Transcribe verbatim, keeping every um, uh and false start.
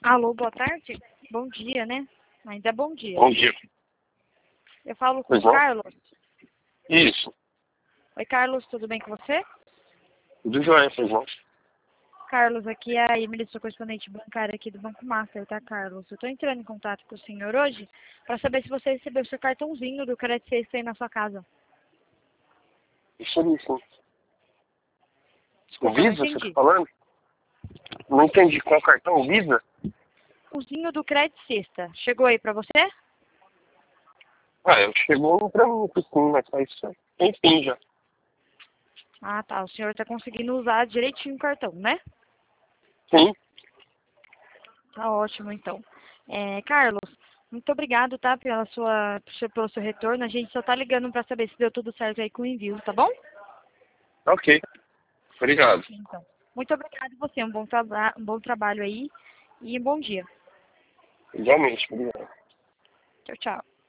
Alô, boa tarde? Bom dia, né? Ainda é bom dia. Bom dia. Eu falo com Pois o não? Carlos. Isso. Oi, Carlos, tudo bem com você? Tudo jóia, pois não? Carlos, aqui é a Emily, sou correspondente bancária aqui do Banco Master, tá, Carlos? Eu tô entrando em contato com o senhor hoje para saber se você recebeu seu cartãozinho do Credit Sexta aí na sua casa. Isso aí, sim. O Desculpa, não Visa, você tá entendi. falando? Não entendi. Qual cartão? Visa? O zinho do Credit Sexta, chegou aí para você? Ah, eu chegou pra mim, sim, mas faz enfim já. Ah, tá. O senhor tá conseguindo usar direitinho o cartão, né? Sim. Tá ótimo, então. É, Carlos, muito obrigado, tá, pela sua, pelo seu retorno. A gente só tá ligando para saber se deu tudo certo aí com o envio, tá bom? Ok. Obrigado. Então, muito obrigado a você. Um bom, traba um bom trabalho aí e um bom dia. Igualmente, obrigado. Tchau, tchau.